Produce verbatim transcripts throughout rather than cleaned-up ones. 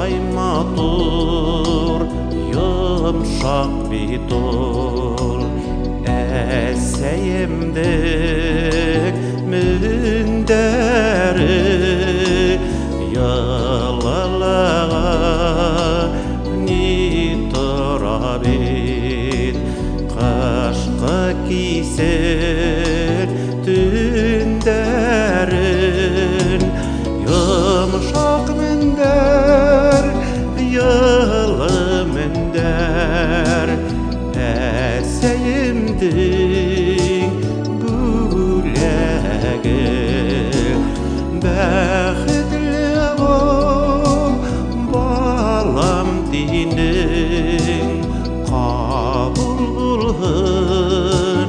Шундай матур, йомшак бит ул, әсәйемдек мендәре, ялалага ни тора бит, кышкы кисер төндәрен, йомшак мендәр, йылы мендәр, әсәйемдең бүләге. Бәхетле бул, балам динең кабул булһын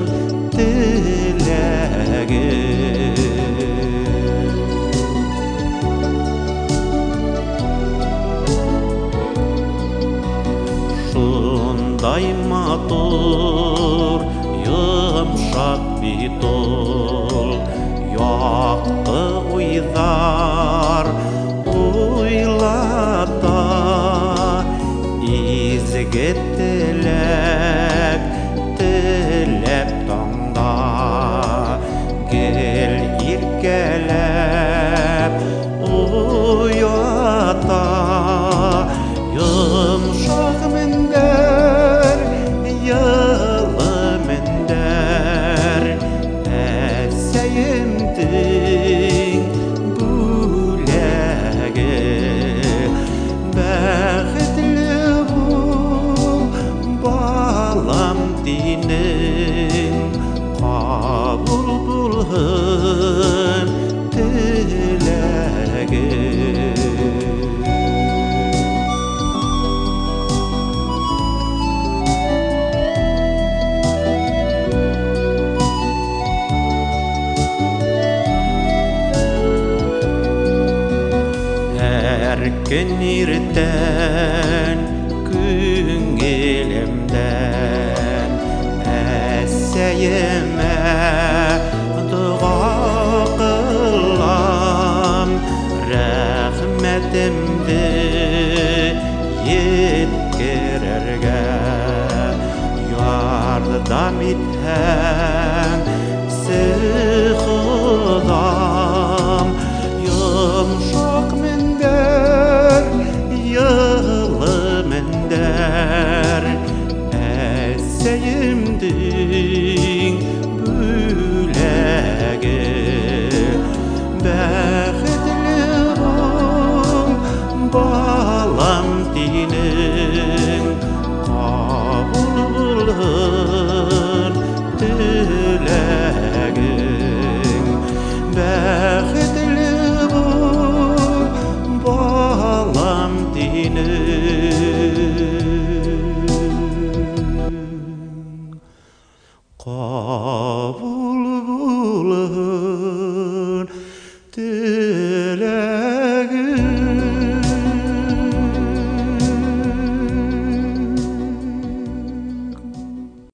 теләге. Шундай матур, йомшак бит ул, якты уйҙар уйлата, изге теләк теләп таңда, гел иркәләп уята. Йомшак мендәр, йылы мендәр, әсәйемдең бүләге. Бәхетле бул, балам динең кабул булһын теләге. Көн иртән күңелемдән әсәйемә дуға кылам, рәхмәтемде еткерергә, ярдәм итһәң Хода.